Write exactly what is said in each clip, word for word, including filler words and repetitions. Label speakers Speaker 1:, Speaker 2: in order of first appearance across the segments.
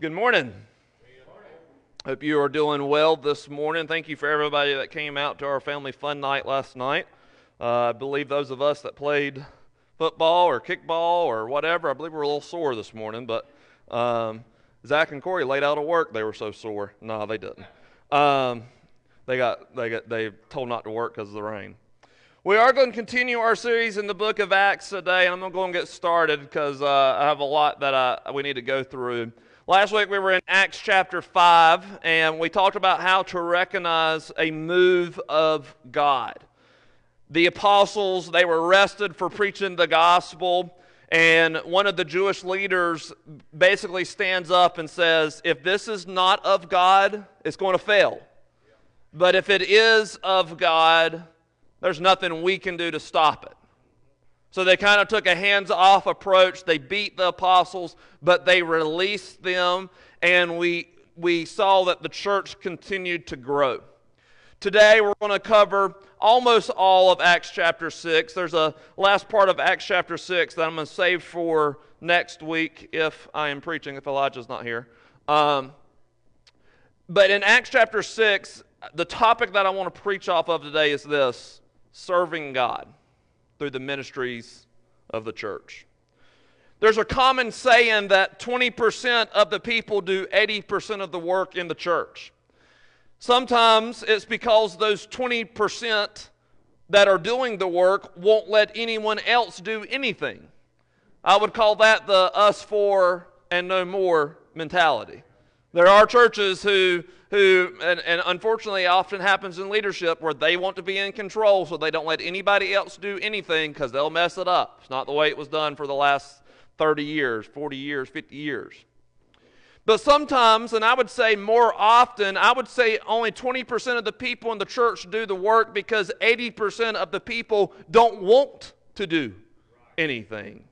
Speaker 1: Good morning. Hope you are doing well this morning. Thank you for everybody that came out to our family fun night last night. Uh, I believe those of us that played football or kickball or whatever, I believe we're a little sore this morning, but um, Zach and Corey laid out of work. They were so sore. No, they didn't. Um, they got they got they told not to work because of the rain. We are going to continue our series in the book of Acts today, and I'm going to go and get started because uh, I have a lot that I, we need to go through. Last week we were in Acts chapter five, and we talked about how to recognize a move of God. The apostles, they were arrested for preaching the gospel, and one of the Jewish leaders basically stands up and says, if this is not of God, it's going to fail. But if it is of God, there's nothing we can do to stop it. So they kind of took a hands-off approach. They beat the apostles, but they released them, and we we saw that the church continued to grow. Today we're going to cover almost all of Acts chapter six. There's a last part of Acts chapter six that I'm going to save for next week if I am preaching, if Elijah's not here. Um, but in Acts chapter six, the topic that I want to preach off of today is this: serving God through the ministries of the church. There's a common saying that twenty percent of the people do eighty percent of the work in the church. Sometimes it's because those twenty percent that are doing the work won't let anyone else do anything. I would call that the us for and no more mentality. There are churches who, who and, and unfortunately it often happens in leadership, where they want to be in control so they don't let anybody else do anything because they'll mess it up. It's not the way it was done for the last thirty years, forty years, fifty years. But sometimes, and I would say more often, I would say only twenty percent of the people in the church do the work because eighty percent of the people don't want to do anything.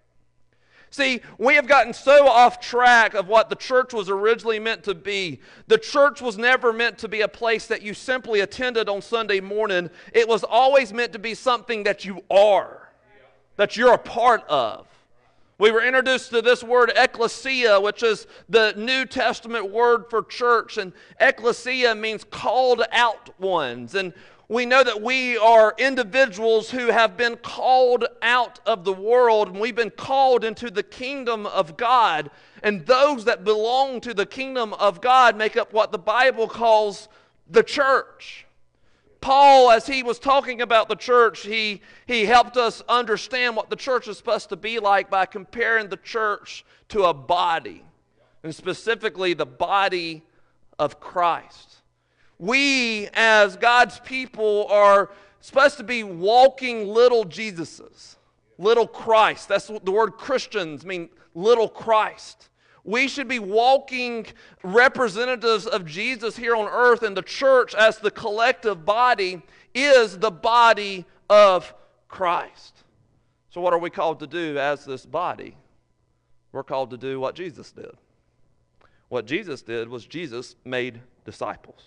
Speaker 1: See, we have gotten so off track of what the church was originally meant to be. The church was never meant to be a place that you simply attended on Sunday morning. It was always meant to be something that you are, that you're a part of. We were introduced to this word ecclesia, which is the New Testament word for church. And ecclesia means called out ones. And we know that we are individuals who have been called out of the world, and we've been called into the kingdom of God. And those that belong to the kingdom of God make up what the Bible calls the church. Paul, as he was talking about the church, he, he helped us understand what the church is supposed to be like by comparing the church to a body, and specifically the body of Christ. We, as God's people, are supposed to be walking little Jesuses, little Christ. That's what the word Christians mean, little Christ. We should be walking representatives of Jesus here on earth, and the church as the collective body is the body of Christ. So what are we called to do as this body? We're called to do what Jesus did. What Jesus did was Jesus made disciples.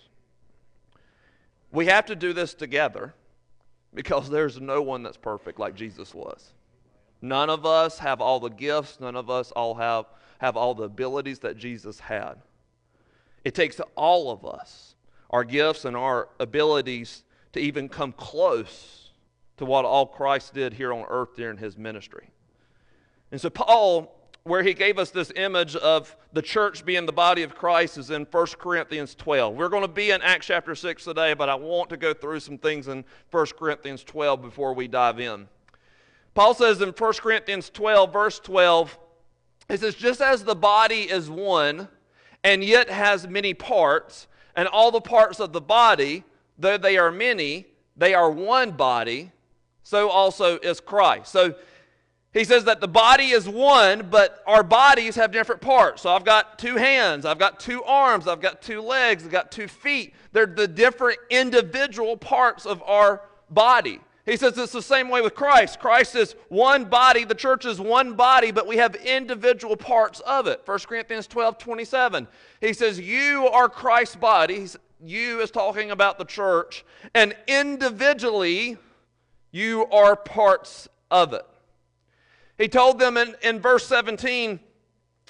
Speaker 1: We have to do this together because there's no one that's perfect like Jesus was. None of us have all the gifts. None of us all have, have all the abilities that Jesus had. It takes all of us, our gifts and our abilities, to even come close to what all Christ did here on earth during his ministry. And so Paul, where he gave us this image of the church being the body of Christ, is in First Corinthians twelve. We're going to be in Acts chapter six today, but I want to go through some things in First Corinthians twelve before we dive in. Paul says in First Corinthians twelve, verse twelve, he says, just as the body is one, and yet has many parts, and all the parts of the body, though they are many, they are one body, so also is Christ. So he says that the body is one, but our bodies have different parts. So I've got two hands, I've got two arms, I've got two legs, I've got two feet. They're the different individual parts of our body. He says it's the same way with Christ. Christ is one body, the church is one body, but we have individual parts of it. First Corinthians twelve, twenty-seven. He says, you are Christ's body. He's, you is talking about the church. And individually, you are parts of it. He told them in, in verse seventeen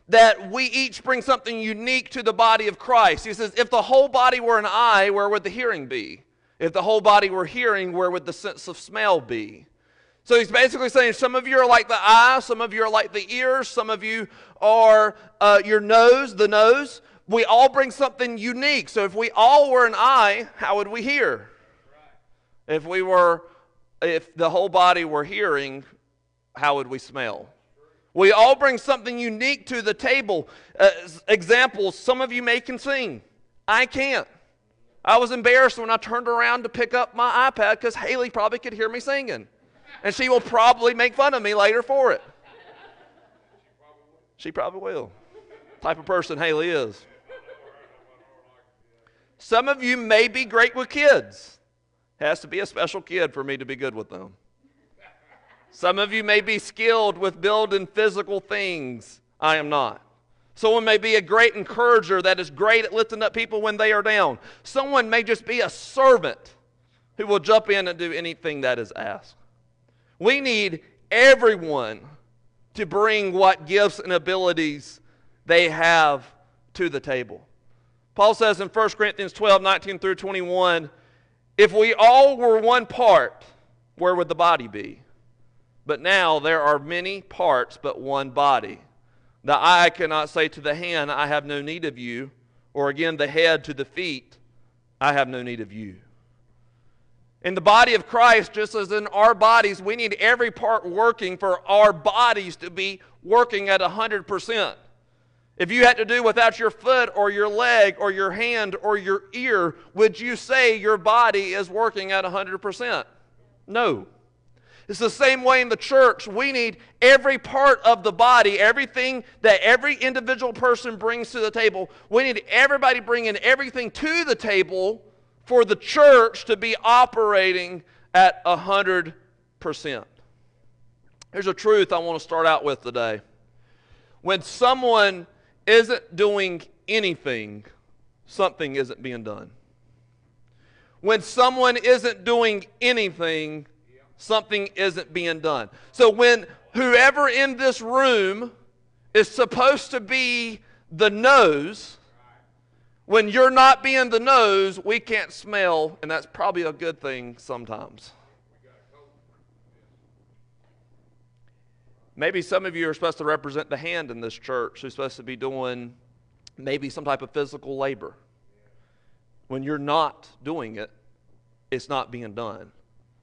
Speaker 1: that we each bring something unique to the body of Christ. He says, if the whole body were an eye, where would the hearing be? If the whole body were hearing, where would the sense of smell be? So he's basically saying some of you are like the eye, some of you are like the ears, some of you are uh, your nose, the nose. We all bring something unique. So if we all were an eye, how would we hear? If we were, if the whole body were hearing, how would we smell? We all bring something unique to the table. Uh, examples, some of you may can sing. I can't. I was embarrassed when I turned around to pick up my iPad because Haley probably could hear me singing. And she will probably make fun of me later for it. She probably will. Type of person Haley is. Some of you may be great with kids. Has to be a special kid for me to be good with them. Some of you may be skilled with building physical things. I am not. Someone may be a great encourager that is great at lifting up people when they are down. Someone may just be a servant who will jump in and do anything that is asked. We need everyone to bring what gifts and abilities they have to the table. Paul says in First Corinthians twelve, nineteen through twenty-one, if we all were one part, where would the body be? But now there are many parts, but one body. The eye cannot say to the hand, I have no need of you, or again the head to the feet, I have no need of you. In the body of Christ, just as in our bodies, we need every part working for our bodies to be working at one hundred percent. If you had to do without your foot or your leg or your hand or your ear, would you say your body is working at one hundred percent? No. It's the same way in the church. We need every part of the body, everything that every individual person brings to the table. We need everybody bringing everything to the table for the church to be operating at one hundred percent. Here's a truth I want to start out with today. When someone isn't doing anything, something isn't being done. When someone isn't doing anything, something isn't being done. So when whoever in this room is supposed to be the nose, when you're not being the nose, we can't smell, and that's probably a good thing sometimes. Maybe some of you are supposed to represent the hand in this church who's supposed to be doing maybe some type of physical labor. When you're not doing it, it's not being done.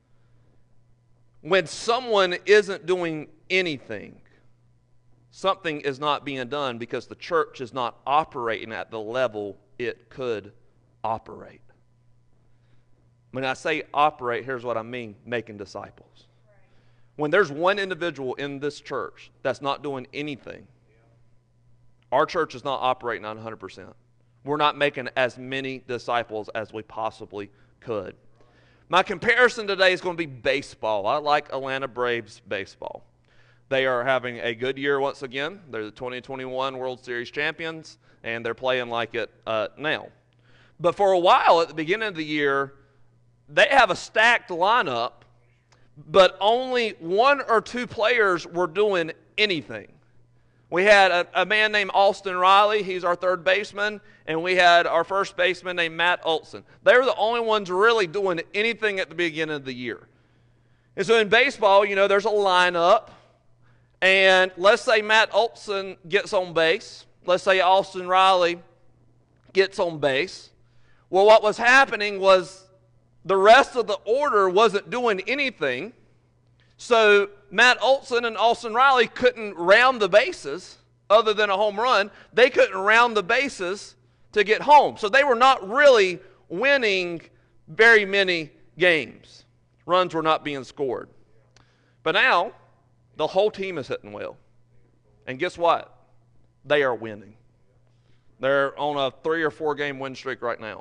Speaker 1: When someone isn't doing anything, something is not being done because the church is not operating at the level it could operate. When I say operate, here's what I mean: making disciples. When there's one individual in this church that's not doing anything, our church is not operating on one hundred percent. We're not making as many disciples as we possibly could. My comparison today is going to be baseball. I like Atlanta Braves baseball. They are having a good year once again. They're the twenty twenty-one World Series champions, and they're playing like it uh, now. But for a while, at the beginning of the year, they have a stacked lineup, but only one or two players were doing anything. We had a, a man named Austin Riley. He's our third baseman. And we had our first baseman named Matt Olson. They were the only ones really doing anything at the beginning of the year. And so in baseball, you know, there's a lineup. And let's say Matt Olson gets on base. Let's say Austin Riley gets on base. Well, what was happening was the rest of the order wasn't doing anything. So Matt Olson and Austin Riley couldn't round the bases other than a home run. They couldn't round the bases to get home. So they were not really winning very many games. Runs were not being scored. But now, the whole team is hitting well. And guess what? They are winning. They're on a three or four game win streak right now.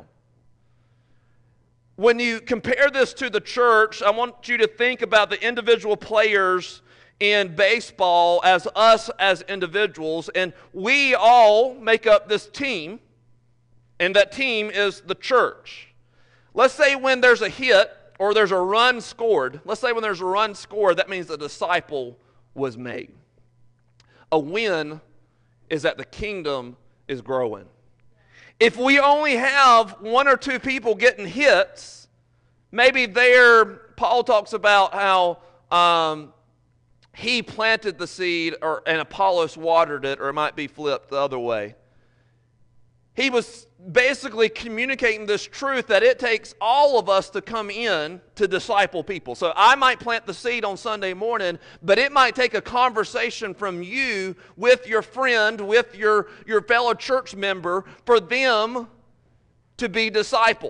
Speaker 1: When you compare this to the church, I want you to think about the individual players in baseball as us as individuals, and we all make up this team, and that team is the church. Let's say when there's a hit or there's a run scored, let's say when there's a run scored, that means a disciple was made. A win is that the kingdom is growing. If we only have one or two people getting hits, maybe there, Paul talks about how um, he planted the seed or and Apollos watered it, or it might be flipped the other way. He was basically communicating this truth that it takes all of us to come in to disciple people. So I might plant the seed on Sunday morning, but it might take a conversation from you with your friend, with your, your fellow church member, for them to be discipled.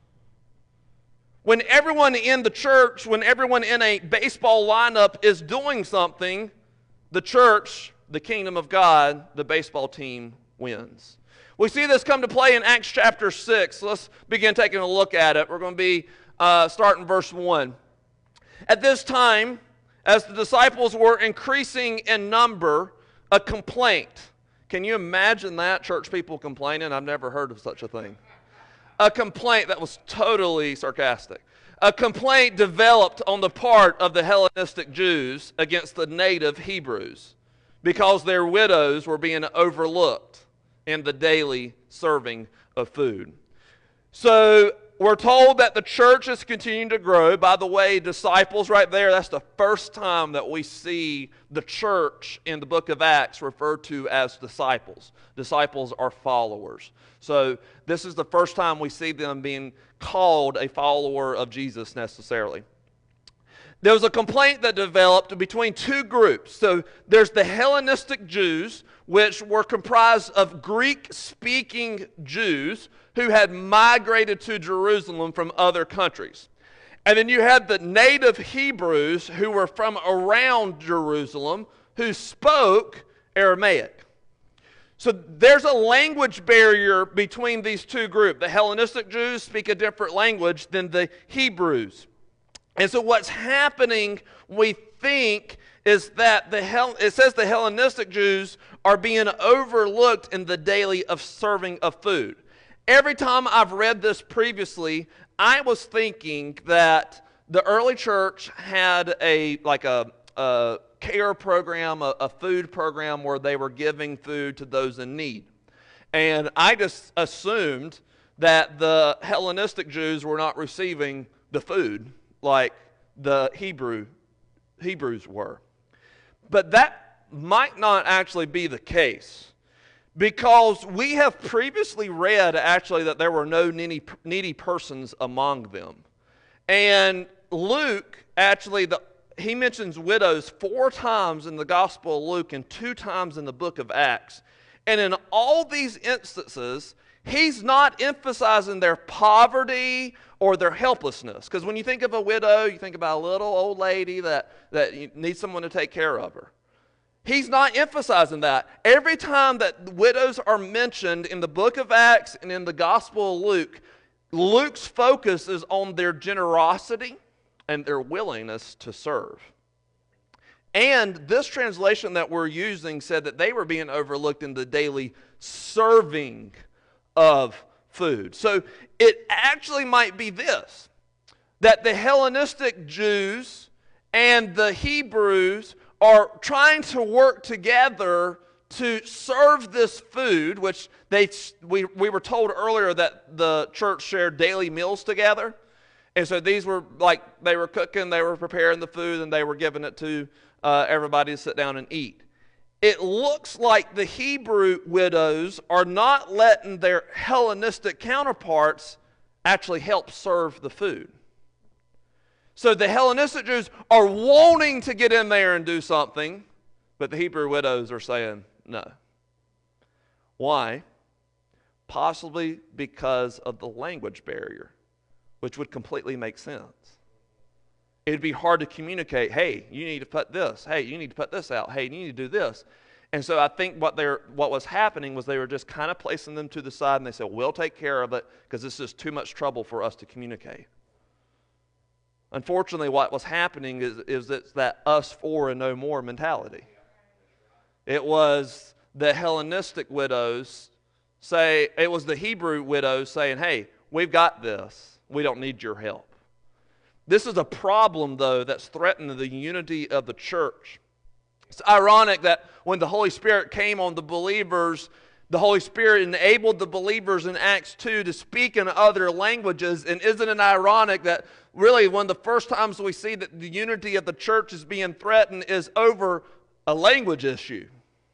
Speaker 1: When everyone in the church, when everyone in a baseball lineup is doing something, the church, the kingdom of God, the baseball team wins. We see this come to play in Acts chapter six. Let's begin taking a look at it. We're going to be uh, starting verse one. At this time, as the disciples were increasing in number, a complaint. Can you imagine that, church people complaining? I've never heard of such a thing. A complaint that was totally sarcastic. A complaint developed on the part of the Hellenistic Jews against the native Hebrews because their widows were being overlooked in the daily serving of food. So we're told that the church is continuing to grow. By the way, disciples right there, that's the first time that we see the church in the book of Acts referred to as disciples. Disciples are followers. So this is the first time we see them being called a follower of Jesus necessarily. There was a complaint that developed between two groups. So there's the Hellenistic Jews, which were comprised of Greek-speaking Jews who had migrated to Jerusalem from other countries. And then you had the native Hebrews who were from around Jerusalem who spoke Aramaic. So there's a language barrier between these two groups. The Hellenistic Jews speak a different language than the Hebrews. And so what's happening, we think, is that the Hell, it says the Hellenistic Jews are being overlooked in the daily of serving of food. Every time I've read this previously, I was thinking that the early church had a like a, a care program, a, a food program where they were giving food to those in need. And I just assumed that the Hellenistic Jews were not receiving the food like the Hebrew Hebrews were. But that might not actually be the case, because we have previously read actually that there were no needy, needy persons among them. And Luke actually, the, he mentions widows four times in the Gospel of Luke and two times in the book of Acts. And in all these instances, he's not emphasizing their poverty or their helplessness. Because when you think of a widow, you think about a little old lady that, that needs someone to take care of her. He's not emphasizing that. Every time that widows are mentioned in the book of Acts and in the Gospel of Luke, Luke's focus is on their generosity and their willingness to serve. And this translation that we're using said that they were being overlooked in the daily serving of food. So it actually might be this, that the Hellenistic Jews and the Hebrews are trying to work together to serve this food, which they we, we were told earlier that the church shared daily meals together. And so these were like, they were cooking, they were preparing the food, and they were giving it to uh, everybody to sit down and eat. It looks like the Hebrew widows are not letting their Hellenistic counterparts actually help serve the food. So the Hellenistic Jews are wanting to get in there and do something, but the Hebrew widows are saying no. Why? Possibly because of the language barrier, which would completely make sense. It'd be hard to communicate, hey, you need to put this, hey, you need to put this out, hey, you need to do this. And so I think what they're what was happening was they were just kind of placing them to the side, and they said, we'll take care of it because this is too much trouble for us to communicate. Unfortunately, what was happening is, is it's that us four and no more mentality. It was the Hellenistic widows say, it was the Hebrew widows saying, hey, we've got this. We don't need your help. This is a problem, though, that's threatening the unity of the church. It's ironic that when the Holy Spirit came on the believers, the Holy Spirit enabled the believers in Acts two to speak in other languages. And isn't it ironic that really one of the first times we see that the unity of the church is being threatened is over a language issue?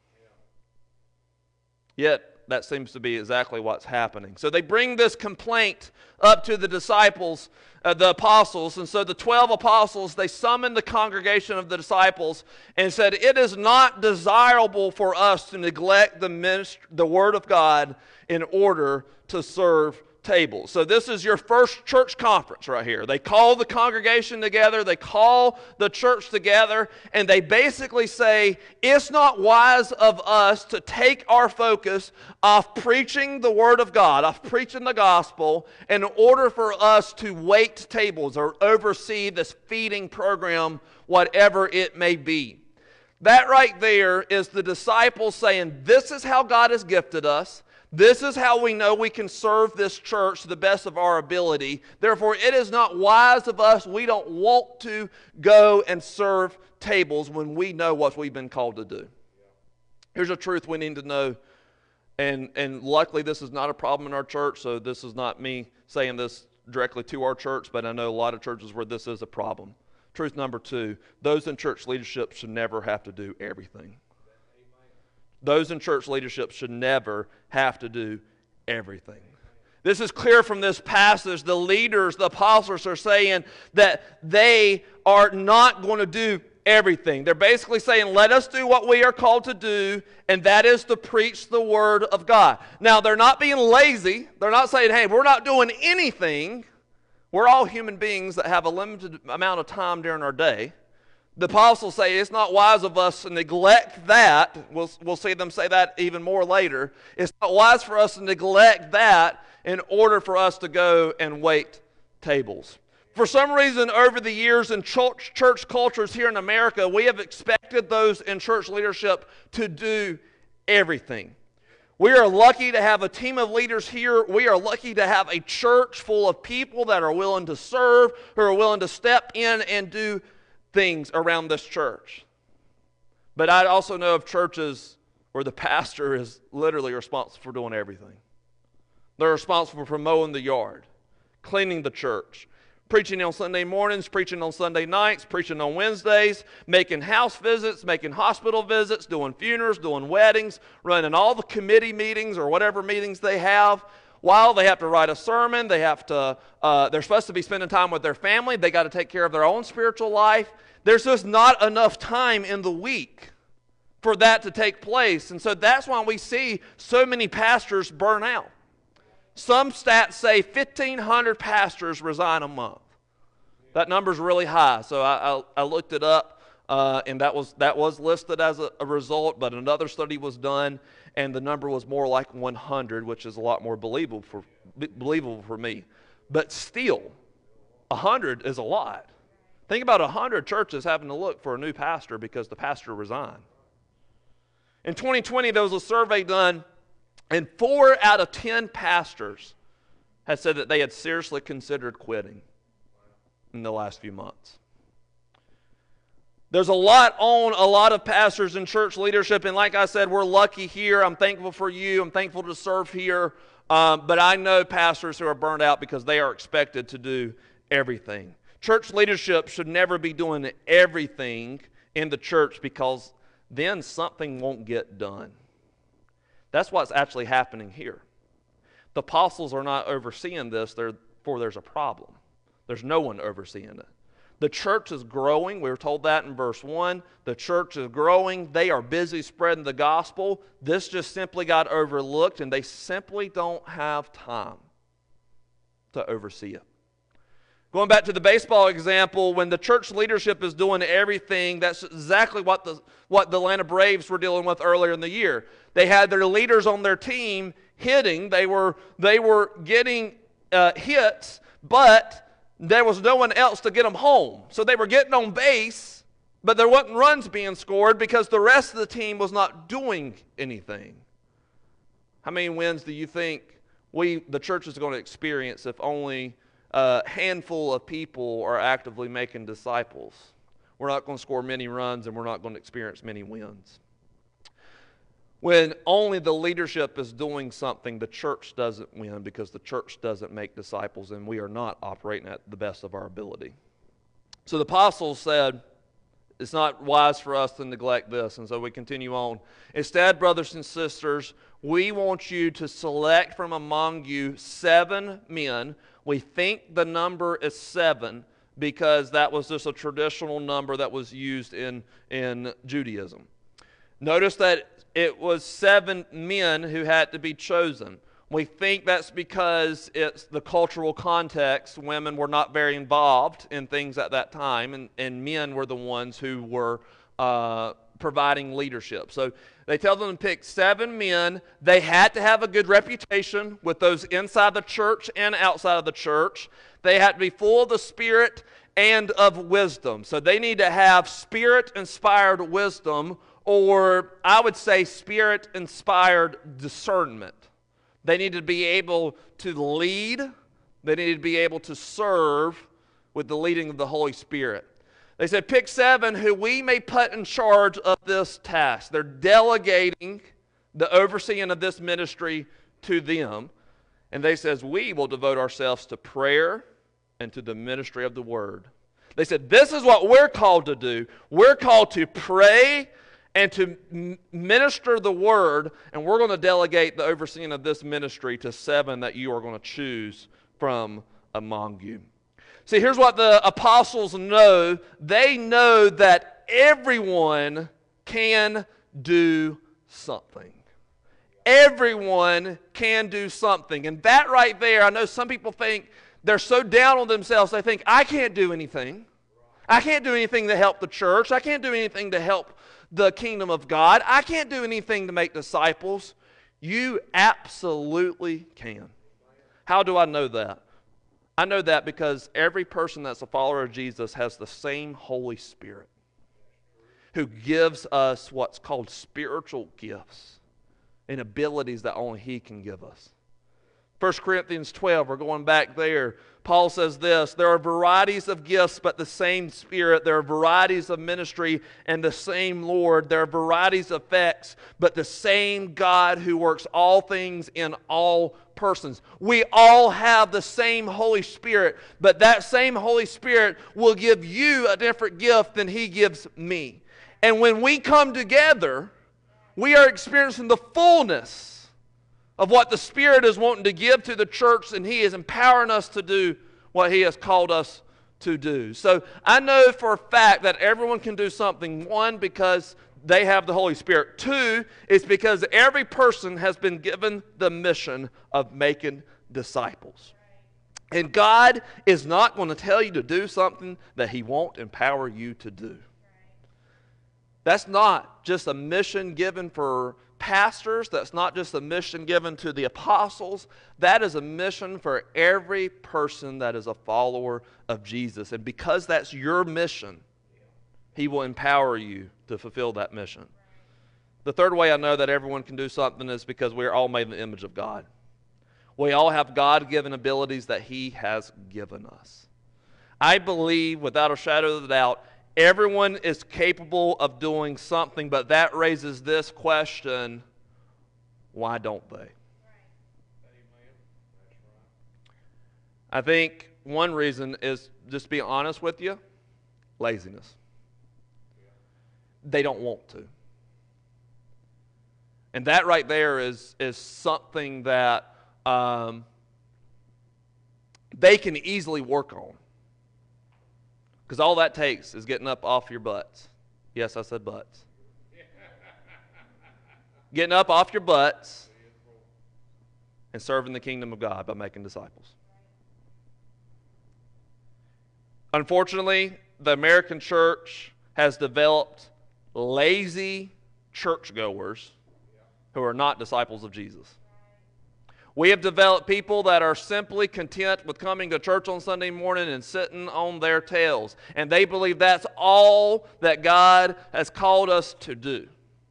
Speaker 1: Yet, that seems to be exactly what's happening. So they bring this complaint up to the disciples, uh, the apostles. And so the twelve apostles, they summoned the congregation of the disciples and said, it is not desirable for us to neglect the, minist- the word of God in order to serve tables. So this is your first church conference right here. They call the congregation together, they call the church together, and they basically say, it's not wise of us to take our focus off preaching the word of God, off preaching the gospel, in order for us to wait tables or oversee this feeding program, whatever it may be. That right there is the disciples saying, this is how God has gifted us. This is how we know we can serve this church to the best of our ability. Therefore, it is not wise of us. We don't want to go and serve tables when we know what we've been called to do. Here's a truth we need to know, and, and luckily this is not a problem in our church, so this is not me saying this directly to our church, but I know a lot of churches where this is a problem. Truth number two, those in church leadership should never have to do everything. Those in church leadership should never have to do everything. This is clear from this passage. The leaders, the apostles, are saying that they are not going to do everything. They're basically saying, let us do what we are called to do, and that is to preach the word of God. Now, they're not being lazy. They're not saying, hey, we're not doing anything. We're all human beings that have a limited amount of time during our day. The apostles say it's not wise of us to neglect that. We'll, we'll see them say that even more later. It's not wise for us to neglect that in order for us to go and wait tables. For some reason, over the years in church, church cultures here in America, we have expected those in church leadership to do everything. We are lucky to have a team of leaders here. We are lucky to have a church full of people that are willing to serve, who are willing to step in and do things around this church. But I also know of churches where the pastor is literally responsible for doing everything. They're responsible for mowing the yard, cleaning the church, preaching on Sunday mornings, preaching on Sunday nights, preaching on Wednesdays, making house visits, making hospital visits, doing funerals, doing weddings, running all the committee meetings or whatever meetings they have. While they have to write a sermon, they have to, uh, they're supposed to be spending time with their family. They got to take care of their own spiritual life. There's just not enough time in the week for that to take place. And so that's why we see so many pastors burn out. Some stats say fifteen hundred pastors resign a month. That number's really high. So I, I, I looked it up, uh, and that was, that was listed as a, a result, but another study was done, and the number was more like one hundred, which is a lot more believable for, believable for me. But still, one hundred is a lot. Think about one hundred churches having to look for a new pastor because the pastor resigned. In twenty twenty, there was a survey done, and four out of ten pastors had said that they had seriously considered quitting in the last few months. There's a lot on a lot of pastors in church leadership, and like I said, we're lucky here. I'm thankful for you. I'm thankful to serve here. Um, but I know pastors who are burned out because they are expected to do everything. Church leadership should never be doing everything in the church because then something won't get done. That's what's actually happening here. The apostles are not overseeing this, therefore there's a problem. There's no one overseeing it. The church is growing. We were told that in verse one. The church is growing. They are busy spreading the gospel. This just simply got overlooked, and they simply don't have time to oversee it. Going back to the baseball example, when the church leadership is doing everything, that's exactly what the, what the Atlanta Braves were dealing with earlier in the year. They had their leaders on their team hitting. They were, they were getting uh, hits, but there was no one else to get them home. So they were getting on base, but there wasn't runs being scored because the rest of the team was not doing anything. How many wins do you think we, the church, is going to experience if only a handful of people are actively making disciples? We're we're not going to score many runs, and we're not going to experience many wins. When only the leadership is doing something, the church doesn't win because the church doesn't make disciples, and we are not operating at the best of our ability. So the apostles said, it's not wise for us to neglect this, and so we continue on. Instead, brothers and sisters, we want you to select from among you seven men. We think the number is seven because that was just a traditional number that was used in, in Judaism. Notice that it was seven men who had to be chosen. We think that's because it's the cultural context. Women were not very involved in things at that time, and, and men were the ones who were uh, providing leadership. So they tell them to pick seven men. They had to have a good reputation with those inside the church and outside of the church. They had to be full of the Spirit and of wisdom. So they need to have Spirit-inspired wisdom, or I would say Spirit-inspired discernment. They need to be able to lead. They need to be able to serve with the leading of the Holy Spirit. They said, pick seven who we may put in charge of this task. They're delegating the overseeing of this ministry to them. And they says, we will devote ourselves to prayer and to the ministry of the Word. They said, this is what we're called to do. We're called to pray and to minister the Word, and we're going to delegate the overseeing of this ministry to seven that you are going to choose from among you. See, here's what the apostles know. They know that everyone can do something. Everyone can do something. And that right there, I know some people think they're so down on themselves, they think, I can't do anything. I can't do anything to help the church. I can't do anything to help the kingdom of God. I can't do anything to make disciples. You absolutely can. How do I know that? I know that because every person that's a follower of Jesus has the same Holy Spirit who gives us what's called spiritual gifts and abilities that only He can give us. First Corinthians twelve, we're going back there. Paul says this, there are varieties of gifts, but the same Spirit. There are varieties of ministry and the same Lord. There are varieties of effects, but the same God who works all things in all persons. We all have the same Holy Spirit, but that same Holy Spirit will give you a different gift than He gives me. And when we come together, we are experiencing the fullness of what the Spirit is wanting to give to the church, and He is empowering us to do what He has called us to do. So I know for a fact that everyone can do something. One, because they have the Holy Spirit. Two, is because every person has been given the mission of making disciples. And God is not going to tell you to do something that He won't empower you to do. That's not just a mission given for pastors. That's not just a mission given to the apostles. That is a mission for every person that is a follower of Jesus. And because that's your mission, He will empower you to fulfill that mission. The third way I know that everyone can do something is because we are all made in the image of God. We all have God-given abilities that He has given us. I believe, without a shadow of a doubt, everyone is capable of doing something, but that raises this question, why don't they? I think one reason is, just to be honest with you, laziness. They don't want to. And that right there is, is something that um, they can easily work on. Because all that takes is getting up off your butts. Yes, I said butts. Getting up off your butts and serving the kingdom of God by making disciples. Unfortunately, the American church has developed lazy churchgoers who are not disciples of Jesus. We have developed people that are simply content with coming to church on Sunday morning and sitting on their tails. And they believe that's all that God has called us to do.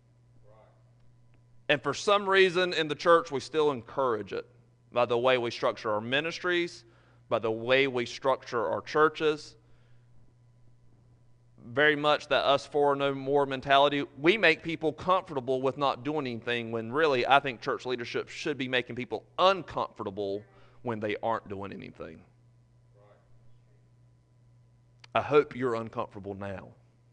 Speaker 1: And for some reason in the church, we still encourage it by the way we structure our ministries, by the way we structure our churches. very much that us four no more mentality. We make people comfortable with not doing anything when really I think church leadership should be making people uncomfortable when they aren't doing anything. I hope you're uncomfortable now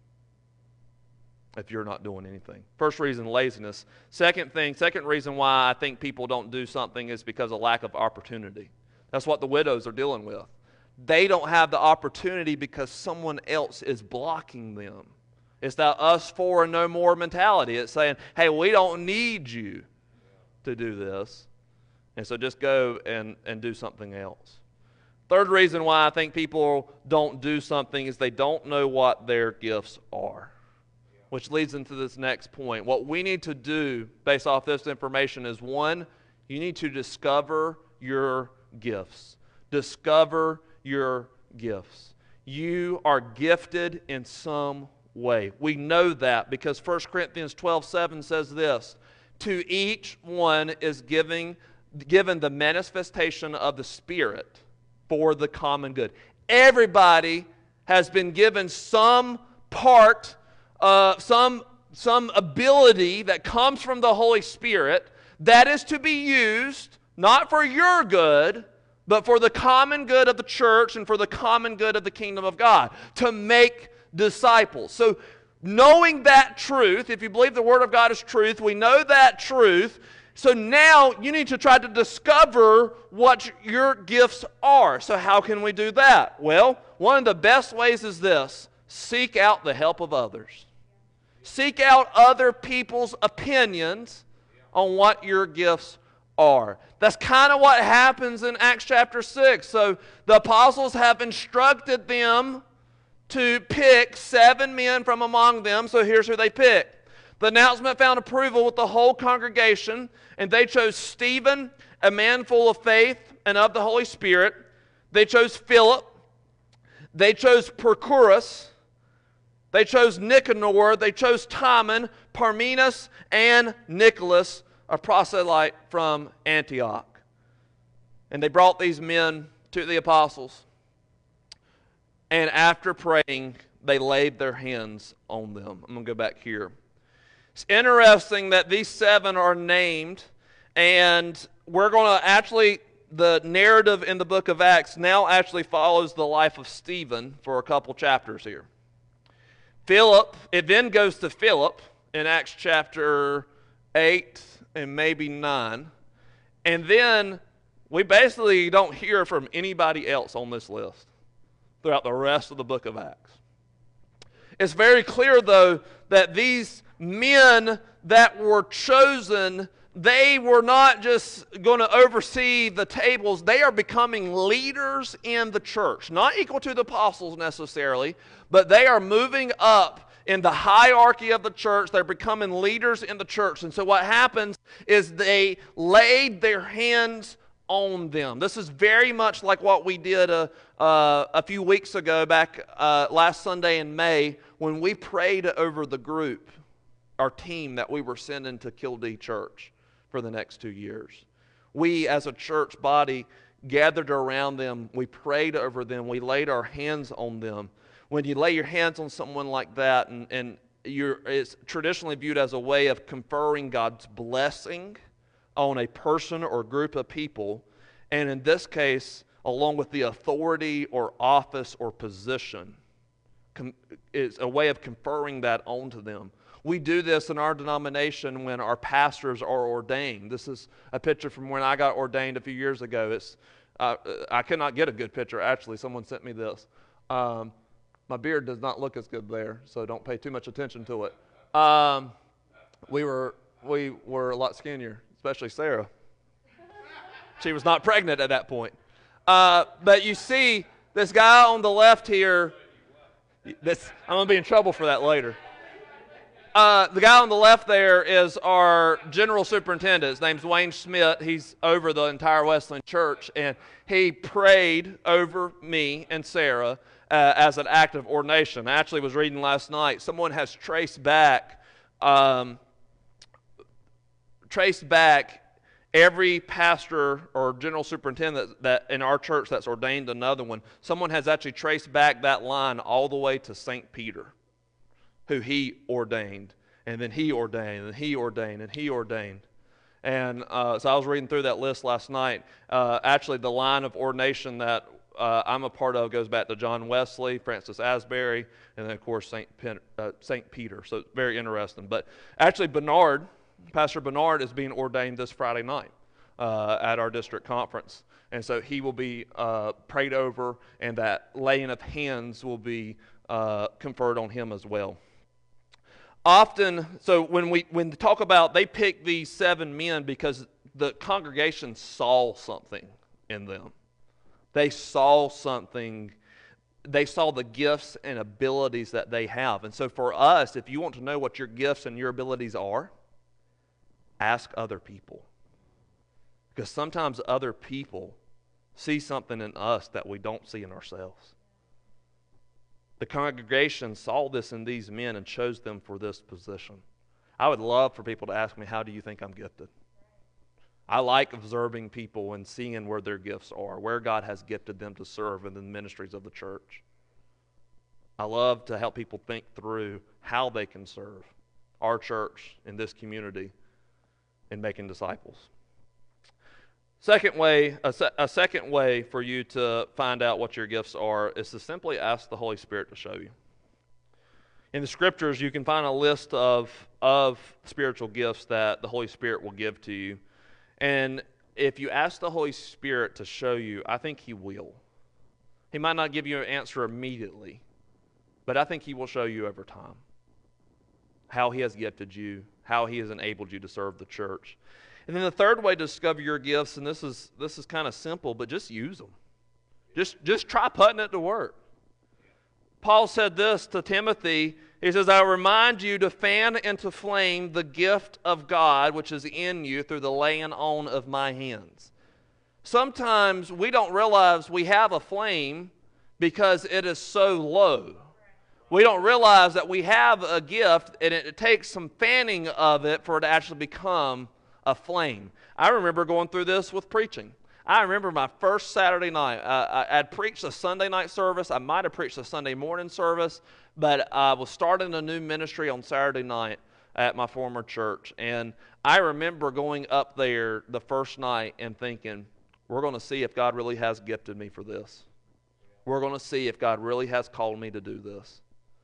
Speaker 1: if you're not doing anything. First reason, laziness. Second thing, second reason why I think people don't do something is because of lack of opportunity. That's what the widows are dealing with. They don't have the opportunity because someone else is blocking them. It's that us four and no more mentality. It's saying, hey, we don't need you to do this. And so just go and, and do something else. Third reason why I think people don't do something is they don't know what their gifts are. Which leads into this next point. What we need to do based off this information is, one, you need to discover your gifts. Discover your gifts. You are gifted in some way. We know that because First Corinthians twelve seven says this, to each one is giving, given the manifestation of the Spirit for the common good. Everybody has been given some part, uh, some, some ability that comes from the Holy Spirit that is to be used not for your good, but for the common good of the church and for the common good of the kingdom of God, to make disciples. So knowing that truth, if you believe the Word of God is truth, we know that truth. So now you need to try to discover what your gifts are. So how can we do that? Well, one of the best ways is this: seek out the help of others. Seek out other people's opinions on what your gifts are. That's kind of what happens in Acts chapter six. So the apostles have instructed them to pick seven men from among them. So here's who they picked. The announcement found approval with the whole congregation, and they chose Stephen, a man full of faith and of the Holy Spirit. They chose Philip. They chose Prochorus. They chose Nicanor. They chose Timon, Parmenas, and Nicholas, a proselyte from Antioch. And they brought these men to the apostles. And after praying, they laid their hands on them. I'm going to go back here. It's interesting that these seven are named, and we're going to actually, the narrative in the book of Acts now actually follows the life of Stephen for a couple chapters here. Philip, it then goes to Philip in Acts chapter eight and maybe nine. And then we basically don't hear from anybody else on this list throughout the rest of the book of Acts. It's very clear, though, that these men that were chosen, they were not just going to oversee the tables. They are becoming leaders in the church. Not equal to the apostles necessarily, but they are moving up in the hierarchy of the church. They're becoming leaders in the church. And so what happens is they laid their hands on them. This is very much like what we did a, uh, a few weeks ago, back uh, last Sunday in May, when we prayed over the group, our team that we were sending to Kildee Church for the next two years. We as a church body gathered around them. We prayed over them. We laid our hands on them. When you lay your hands on someone like that, and, and you're, it's traditionally viewed as a way of conferring God's blessing on a person or group of people, and in this case, along with the authority or office or position, com- it's a way of conferring that onto them. We do this in our denomination when our pastors are ordained. This is a picture from when I got ordained a few years ago. It's uh, I could not get a good picture, actually. Someone sent me this. Um, my beard does not look as good there, so don't pay too much attention to it. Um, we were we were a lot skinnier, especially Sarah. She was not pregnant at that point. Uh, but you see, this guy on the left here, this, I'm going to be in trouble for that later. Uh, the guy on the left there is our general superintendent. His name's Wayne Schmidt. He's over the entire Wesleyan Church, and he prayed over me and Sarah uh, as an act of ordination. I actually was reading last night. Someone has traced back, um, traced back every pastor or general superintendent that, that in our church that's ordained another one. Someone has actually traced back that line all the way to Saint Peter. who he ordained, and then he ordained, and he ordained, and he ordained. And uh, so I was reading through that list last night. Uh, actually, the line of ordination that uh, I'm a part of goes back to John Wesley, Francis Asbury, and then, of course, Saint Pen- uh, Saint Peter. So it's very interesting. But actually, Bernard, Pastor Bernard, is being ordained this Friday night uh, at our district conference. And so he will be uh, prayed over, and that laying of hands will be uh, conferred on him as well. Often, so when we when they talk about, they pick these seven men because the congregation saw something in them. They saw something, they saw the gifts and abilities that they have. And so for us, if you want to know what your gifts and your abilities are, ask other people. Because sometimes other people see something in us that we don't see in ourselves. The congregation saw this in these men and chose them for this position. I would love for people to ask me, how do you think I'm gifted? I like observing people and seeing where their gifts are, where God has gifted them to serve in the ministries of the church. I love to help people think through how they can serve our church in this community in making disciples. Second way, a, se- a second way for you to find out what your gifts are is to simply ask the Holy Spirit to show you. In the Scriptures, you can find a list of, of spiritual gifts that the Holy Spirit will give to you. And if you ask the Holy Spirit to show you, I think He will. He might not give you an answer immediately, but I think He will show you over time how He has gifted you, how He has enabled you to serve the church. And then the third way to discover your gifts, and this is this is kind of simple, but just use them. Just, just try putting it to work. Paul said this to Timothy. He says, I remind you to fan into flame the gift of God which is in you through the laying on of my hands. Sometimes we don't realize we have a flame because it is so low. We don't realize that we have a gift, and it, it takes some fanning of it for it to actually become a flame. I remember going through this with preaching. I remember my first Saturday night. Uh, I had preached a Sunday night service. I might have preached a Sunday morning service, but I was starting a new ministry on Saturday night at my former church. And I remember going up there the first night and thinking, we're going to see if God really has gifted me for this. We're going to see if God really has called me to do this.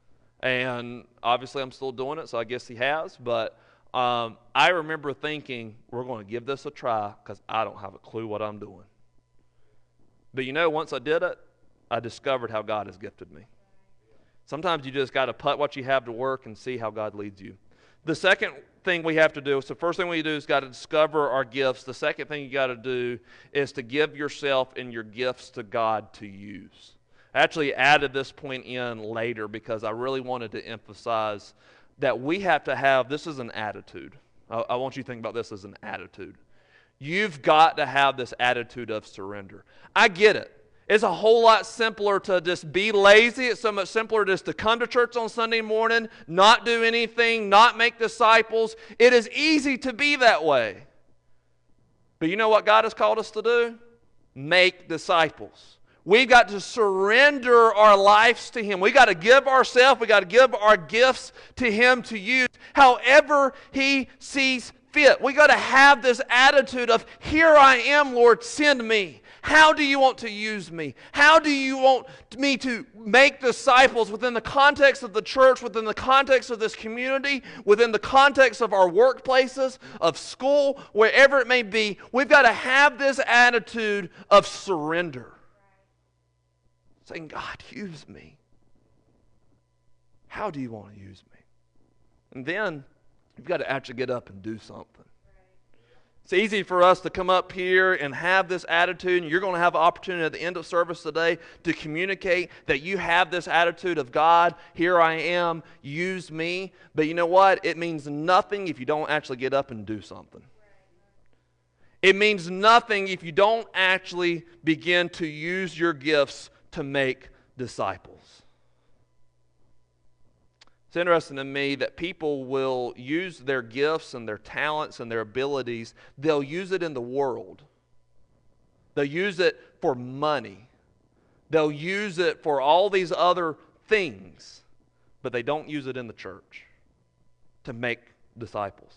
Speaker 1: And obviously I'm still doing it, so I guess He has, but Um, I remember thinking, we're going to give this a try because I don't have a clue what I'm doing. But you know, once I did it, I discovered how God has gifted me. Sometimes you just got to put what you have to work and see how God leads you. The second thing we have to do, so the first thing we do is got to discover our gifts. The second thing you got to do is to give yourself and your gifts to God to use. I actually added this point in later because I really wanted to emphasize that we have to have, this is an attitude. I, I want you to think about this as an attitude. You've got to have this attitude of surrender. I get it. It's a whole lot simpler to just be lazy. It's so much simpler just to come to church on Sunday morning, not do anything, not make disciples. It is easy to be that way. But you know what God has called us to do? Make disciples. We've got to surrender our lives to Him. We've got to give ourselves, we've got to give our gifts to Him to use however He sees fit. We've got to have this attitude of, here I am, Lord, send me. How do you want to use me? How do you want me to make disciples within the context of the church, within the context of this community, within the context of our workplaces, of school, wherever it may be? We've got to have this attitude of surrender. Saying, God, use me. How do you want to use me? And then you've got to actually get up and do something. It's easy for us to come up here and have this attitude, and you're going to have an opportunity at the end of service today to communicate that you have this attitude of, God, here I am, use me. But you know what? It means nothing if you don't actually get up and do something. It means nothing if you don't actually begin to use your gifts to make disciples. It's interesting to me that people will use their gifts and their talents and their abilities. They'll use it in the world. They'll use it for money. They'll use it for all these other things. but they don't use it in the church to make disciples.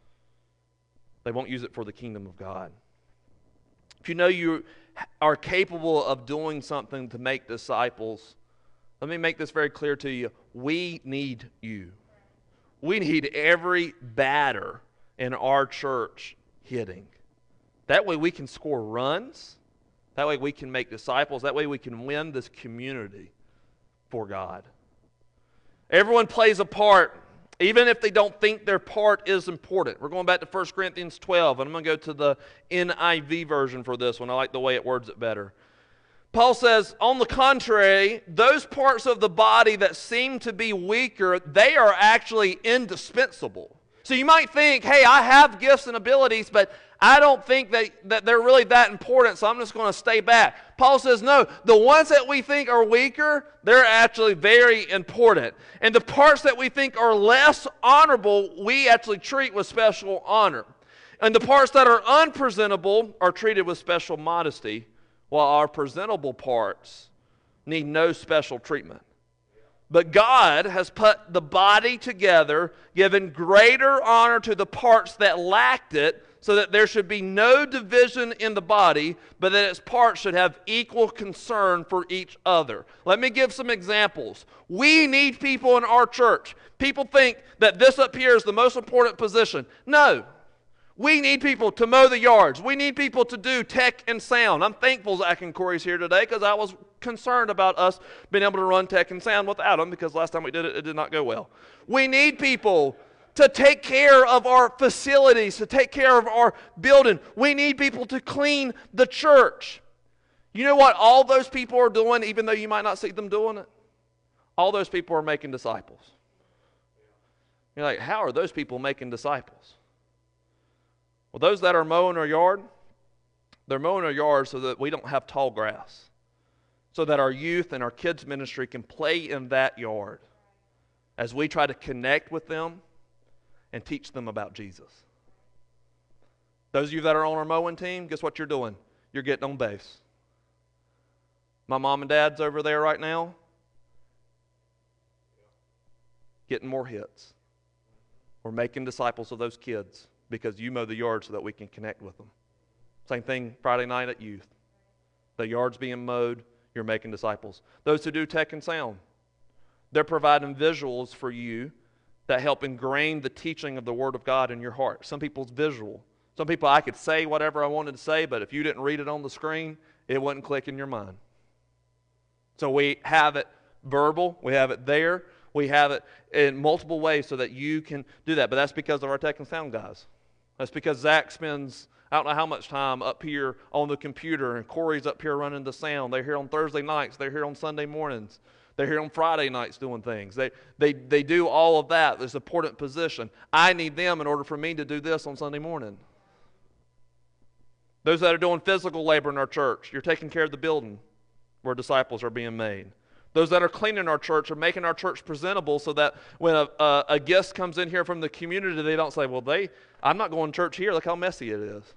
Speaker 1: They won't use it for the kingdom of God. If you know you are capable of doing something to make disciples, let me make this very clear to you. We need you. We need every batter in our church hitting. That way we can score runs. That way we can make disciples. That way we can win this community for God. Everyone plays a part, even if they don't think their part is important. We're going back to First Corinthians twelve, and I'm going to go to the N I V version for this one. I like the way it words it better. Paul says, on the contrary, those parts of the body that seem to be weaker, they are actually indispensable. So you might think, hey, I have gifts and abilities, but I don't think that, that they're really that important, so I'm just going to stay back. Paul says, no, the ones that we think are weaker, they're actually very important. And the parts that we think are less honorable, we actually treat with special honor. And the parts that are unpresentable are treated with special modesty, while our presentable parts need no special treatment. But God has put the body together, given greater honor to the parts that lacked it, so that there should be no division in the body, but that its parts should have equal concern for each other. Let me give some examples. We need people in our church. People think that this up here is the most important position. No. We need people to mow the yards. We need people to do tech and sound. I'm thankful Zach and Corey's here today because I was concerned about us being able to run tech and sound without them, because last time we did it, it did not go well. We need people to take care of our facilities, to take care of our building. We need people to clean the church. You know what all those people are doing, even though you might not see them doing it? All those people are making disciples. You're like, how are those people making disciples? Well, those that are mowing our yard, they're mowing our yard so that we don't have tall grass, so that our youth and our kids' ministry can play in that yard as we try to connect with them and teach them about Jesus. Those of you that are on our mowing team, guess what you're doing? You're getting on base. My mom and dad's over there right now getting more hits. We're making disciples of those kids because you mow the yard so that we can connect with them. Same thing Friday night at youth. The yard's being mowed, you're making disciples. Those who do tech and sound, they're providing visuals for you that help ingrain the teaching of the Word of God in your heart. Some people's visual. Some people, I could say whatever I wanted to say, but if you didn't read it on the screen, it wouldn't click in your mind. So we have it verbal, we have it there, we have it in multiple ways so that you can do that. But that's because of our tech and sound guys. That's because Zach spends, I don't know how much time up here on the computer, and Corey's up here running the sound. They're here on Thursday nights. They're here on Sunday mornings. They're here on Friday nights doing things. They, they, they do all of that. There's an important position. I need them in order for me to do this on Sunday morning. Those that are doing physical labor in our church, you're taking care of the building where disciples are being made. Those that are cleaning our church are making our church presentable so that when a, a, a guest comes in here from the community, they don't say, well, they, I'm not going to church here. Look how messy it is.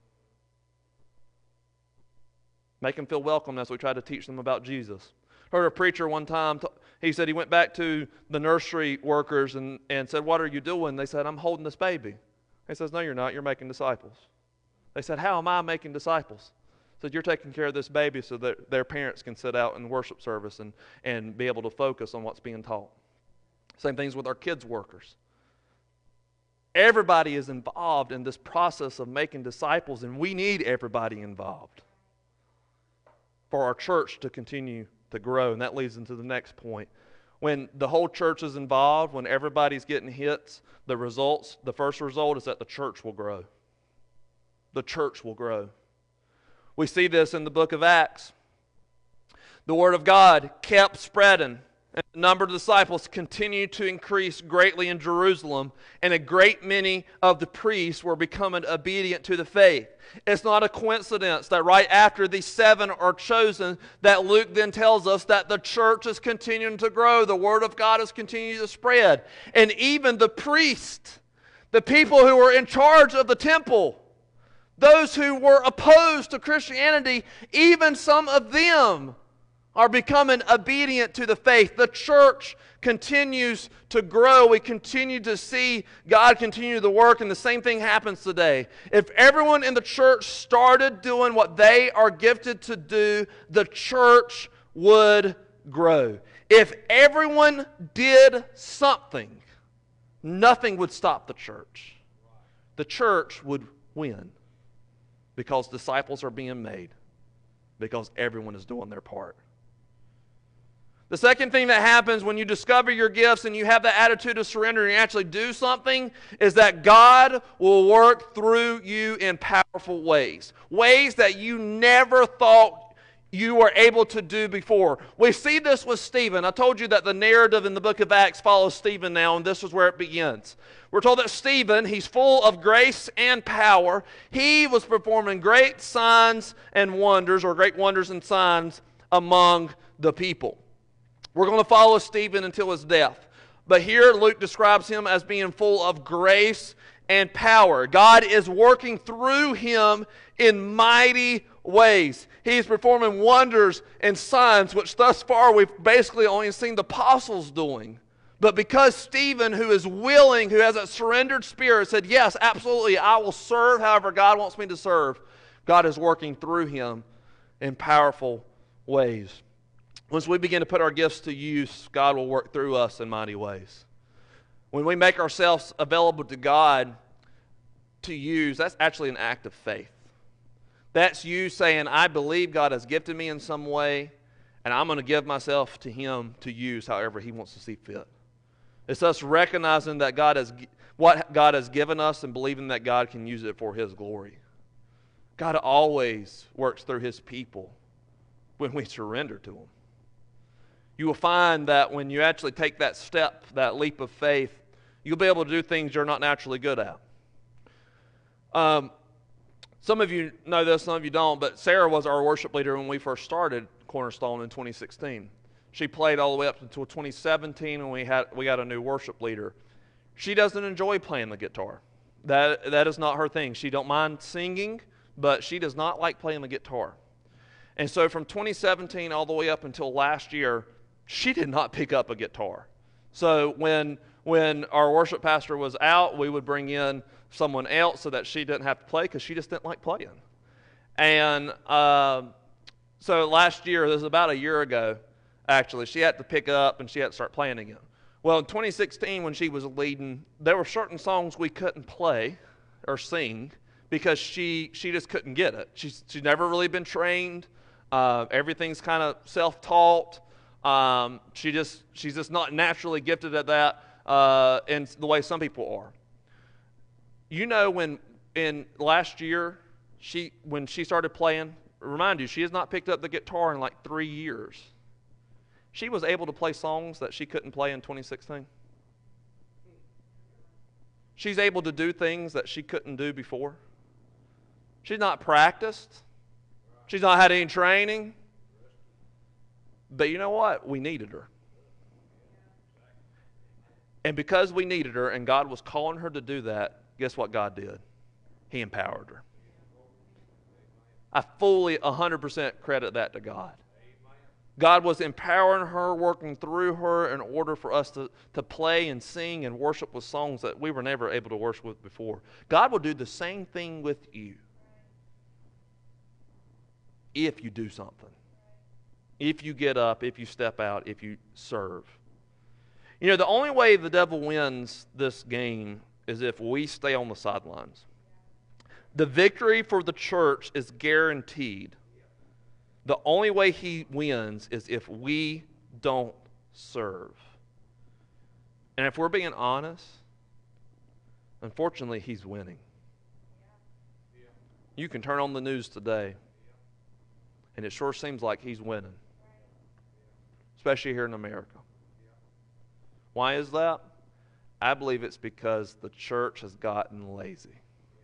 Speaker 1: Make them feel welcome as we try to teach them about Jesus. Heard a preacher one time, he said he went back to the nursery workers and, and said, what are you doing? They said, I'm holding this baby. He says, no, you're not. You're making disciples. They said, how am I making disciples? He said, you're taking care of this baby so that their parents can sit out in worship service and, and be able to focus on what's being taught. Same things with our kids' workers. Everybody is involved in this process of making disciples, and we need everybody involved for our church to continue to grow. And that leads into the next point. When the whole church is involved, when everybody's getting hits, the results, the first result is that the church will grow. The church will grow. We see this in the book of Acts. The word of God kept spreading, and the number of disciples continued to increase greatly in Jerusalem, and a great many of the priests were becoming obedient to the faith. It's not a coincidence that right after these seven are chosen, that Luke then tells us that the church is continuing to grow. The word of God is continuing to spread. And even the priests, the people who were in charge of the temple, those who were opposed to Christianity, even some of them are becoming obedient to the faith. The church continues to grow. We continue to see God continue to work, and the same thing happens today. If everyone in the church started doing what they are gifted to do, the church would grow. If everyone did something, nothing would stop the church. The church would win because disciples are being made, because everyone is doing their part. The second thing that happens when you discover your gifts and you have the attitude of surrender and you actually do something is that God will work through you in powerful ways. Ways that you never thought you were able to do before. We see this with Stephen. I told you that the narrative in the book of Acts follows Stephen now, and this is where it begins. We're told that Stephen, he's full of grace and power. He was performing great signs and wonders, or great wonders and signs among the people. We're going to follow Stephen until his death. But here Luke describes him as being full of grace and power. God is working through him in mighty ways. He is performing wonders and signs, which thus far we've basically only seen the apostles doing. But because Stephen, who is willing, who has a surrendered spirit, said, yes, absolutely, I will serve however God wants me to serve, God is working through him in powerful ways. Once we begin to put our gifts to use, God will work through us in mighty ways. When we make ourselves available to God to use, that's actually an act of faith. That's you saying, I believe God has gifted me in some way, and I'm going to give myself to him to use however he wants to see fit. It's us recognizing that God has, what God has given us and believing that God can use it for his glory. God always works through his people when we surrender to him. You will find that when you actually take that step, that leap of faith, you'll be able to do things you're not naturally good at. Um, some of you know this, some of you don't, but Sarah was our worship leader when we first started Cornerstone in twenty sixteen. She played all the way up until twenty seventeen when we had we got a new worship leader. She doesn't enjoy playing the guitar. That that is not her thing. She don't mind singing, but she does not like playing the guitar. And so from twenty seventeen all the way up until last year, she did not pick up a guitar. So when when our worship pastor was out, we would bring in someone else so that she didn't have to play because she just didn't like playing. And um, so last year, this was about a year ago, actually, she had to pick up and she had to start playing again. Well, in twenty sixteen, when she was leading, there were certain songs we couldn't play or sing because she she just couldn't get it. She's, she's never really been trained. Uh, everything's kind of self-taught. Um, she just she's just not naturally gifted at that uh, in the way some people are. You know, when in last year she when she started playing, remind you, she has not picked up the guitar in like three years. She was able to play songs that she couldn't play in twenty sixteen. She's able to do things that she couldn't do before. She's not practiced. She's not had any training. But you know what? We needed her. And because we needed her and God was calling her to do that, guess what God did? He empowered her. I fully one hundred percent credit that to God. God was empowering her, working through her in order for us to, to play and sing and worship with songs that we were never able to worship with before. God will do the same thing with you if you do something. If you get up, if you step out, if you serve. You know, the only way the devil wins this game is if we stay on the sidelines. The victory for the church is guaranteed. The only way he wins is if we don't serve. And if we're being honest, unfortunately, he's winning. You can turn on the news today, and it sure seems like he's winning, especially here in America. Why is that? I believe it's because the church has gotten lazy.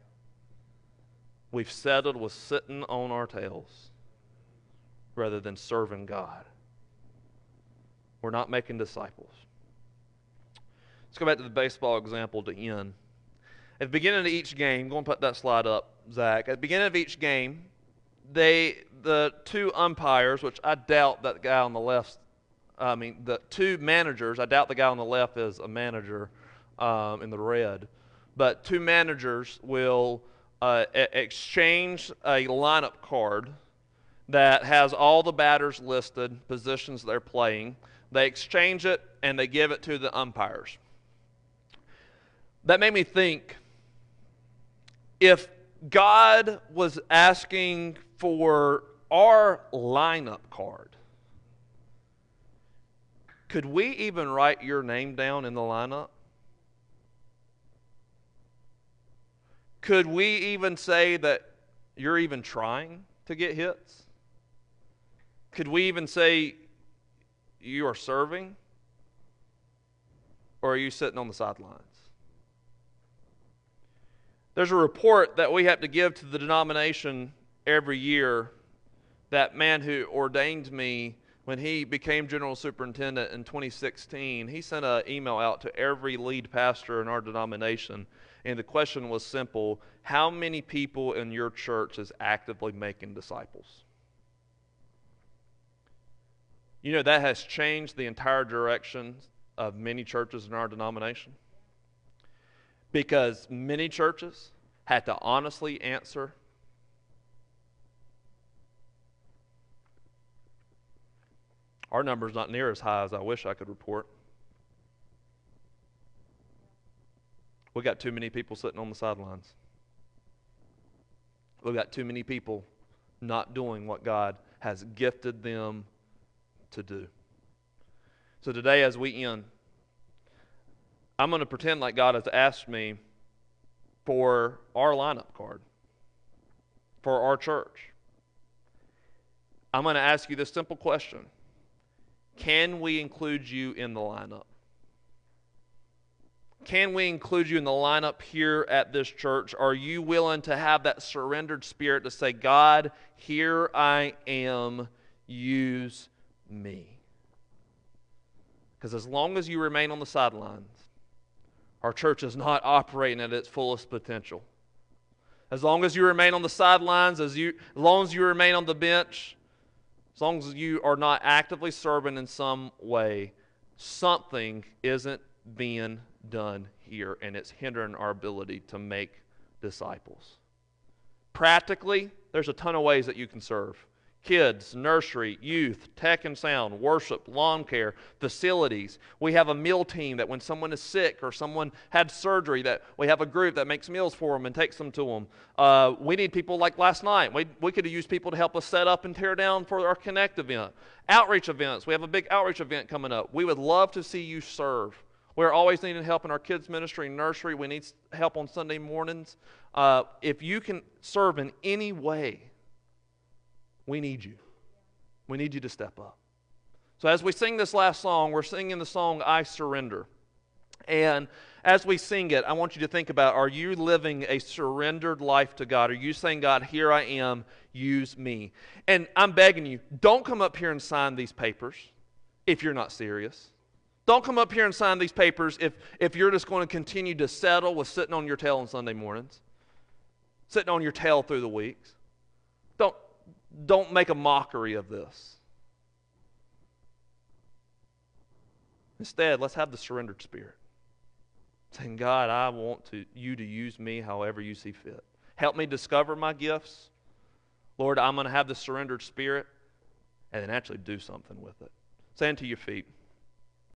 Speaker 1: We've settled with sitting on our tails rather than serving God. We're not making disciples. Let's go back to the baseball example to end. At the beginning of each game, go and put that slide up, Zach. At the beginning of each game, they the two umpires, which I doubt that guy on the left, I mean, the two managers, I doubt the guy on the left is a manager um, in the red, but two managers will uh, a- exchange a lineup card that has all the batters listed, positions they're playing. They exchange it, and they give it to the umpires. That made me think, if God was asking for our lineup card, could we even write your name down in the lineup? Could we even say that you're even trying to get hits? Could we even say you are serving? Or are you sitting on the sidelines? There's a report that we have to give to the denomination every year. That man who ordained me, when he became general superintendent in twenty sixteen, he sent an email out to every lead pastor in our denomination, and the question was simple: how many people in your church is actively making disciples? You know, that has changed the entire direction of many churches in our denomination, because many churches had to honestly answer, our number's not near as high as I wish I could report. We got too many people sitting on the sidelines. We got too many people not doing what God has gifted them to do. So today, as we end, I'm going to pretend like God has asked me for our lineup card for our church. I'm going to ask you this simple question: can we include you in the lineup? Can we include you in the lineup here at this church? Are you willing to have that surrendered spirit to say, God, here I am, use me? Because as long as you remain on the sidelines, our church is not operating at its fullest potential. As long as you remain on the sidelines, as, you, as long as you remain on the bench, as long as you are not actively serving in some way, something isn't being done here, and it's hindering our ability to make disciples. Practically, there's a ton of ways that you can serve. Kids, nursery, youth, tech and sound, worship, lawn care, facilities. We have a meal team that when someone is sick or someone had surgery, that we have a group that makes meals for them and takes them to them. Uh, we need people like last night. We, we could have used people to help us set up and tear down for our Connect event. Outreach events. We have a big outreach event coming up. We would love to see you serve. We're always needing help in our kids' ministry and nursery. We need help on Sunday mornings. Uh, if you can serve in any way, we need you. We need you to step up. So as we sing this last song, we're singing the song, I Surrender. And as we sing it, I want you to think about, are you living a surrendered life to God? Are you saying, God, here I am, use me? And I'm begging you, don't come up here and sign these papers if you're not serious. Don't come up here and sign these papers if, if you're just going to continue to settle with sitting on your tail on Sunday mornings, sitting on your tail through the weeks. Don't, don't make a mockery of this. Instead, let's have the surrendered spirit. Saying, God, I want to, you to use me however you see fit. Help me discover my gifts. Lord, I'm going to have the surrendered spirit and then actually do something with it. Stand to your feet.